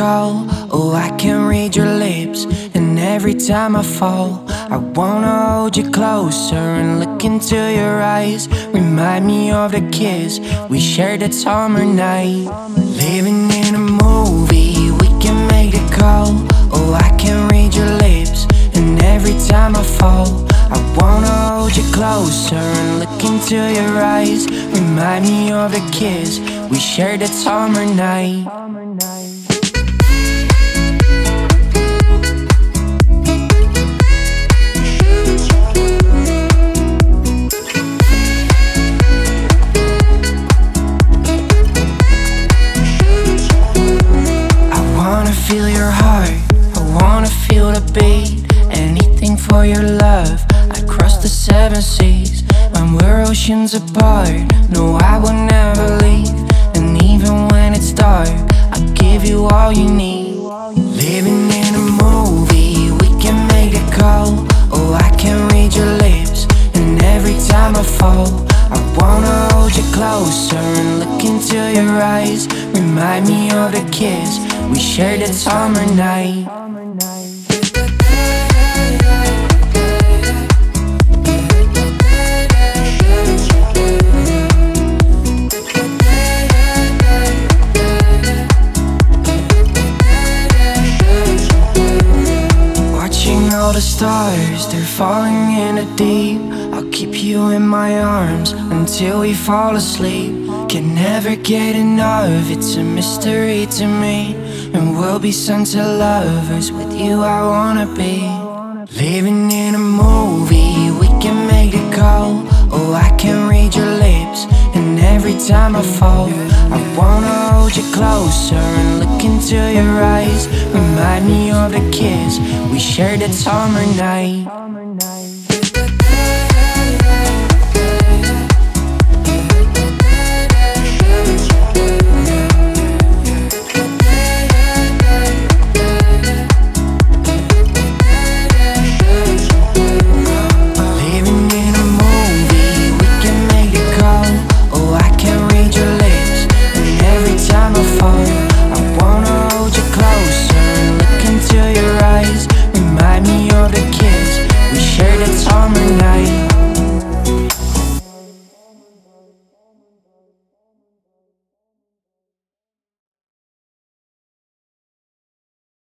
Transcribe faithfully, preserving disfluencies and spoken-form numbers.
call. Oh, I can read your lips, and every time I fall, I wanna hold you closer and look into your eyes. Remind me of the kiss we shared that summer night. Living in a movie, we can make the call. Oh, I can read your lips, and every time I fall, I wanna hold you closer and look into your eyes. Remind me of the kiss we shared that summer night. Feel your heart, I wanna feel the beat. Anything for your love, I'd cross the seven seas. When we're oceans apart, no, I will never leave. And even when it's dark, I'll give you all you need. Living in a movie, we can make a call. Oh, I can read your lips, and every time I fall, I wanna hold you closer and look into your eyes. Remind me of the kiss we shared that summer night. Watching all the stars, they're falling in the deep. I'll keep you in my arms until we fall asleep. Can never get enough, it's a mystery to me. And we'll be sunset lovers, with you I wanna be. Living in a movie, we can make a call. Oh, I can read your lips, and every time I fall, I wanna hold you closer and look into your eyes. Remind me of the kiss we shared that summer night.